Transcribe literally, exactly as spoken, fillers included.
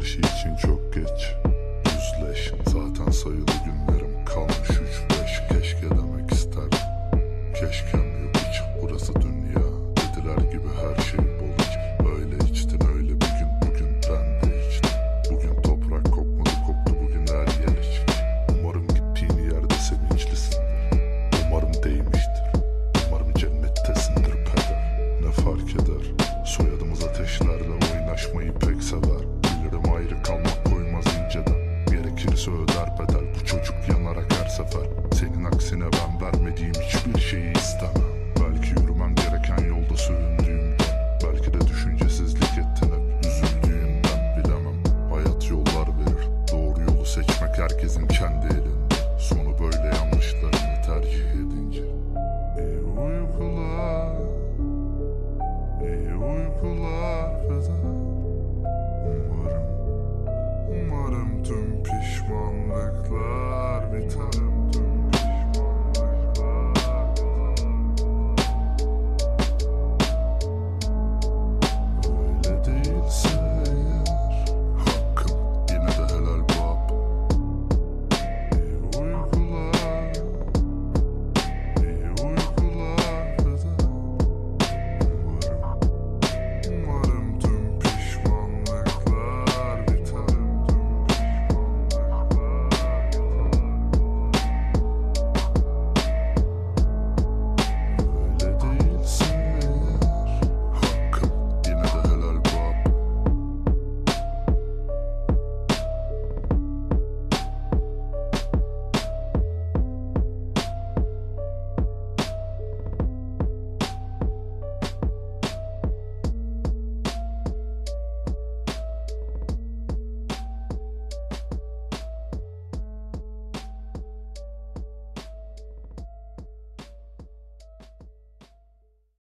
şey için çok geç. Yüzleş, zaten sayılı günlerim kalmış üç beş. Keşke demek isterdim, keşkem yok hiç. Burası dünya, dediler gibi her şey bol iç. Öyle içtin öyle bir gün, bugün ben de içtim. Bugün toprak kokmadı, koktu bugün her yer içki. Umarım gittiğin yerde sevinçlisindir, umarım değmiştir, umarım cennettesindir peder. Ne fark eder, soyadımız ateşlerle oynaşmayı pek sever. Bilirim ayrı kalmak koymaz inceden, gerekirse öder bedel. Bu çocuk yanarak her sefer, senin aksine ben vermediğim hiçbir şeyi istemem. Belki yürümem gereken yolda süründüğümden, belki de düşüncesizlik ettin hep üzüldüğümden, bilemem. Hayat yollar verir, doğru yolu seçmek herkesin kendi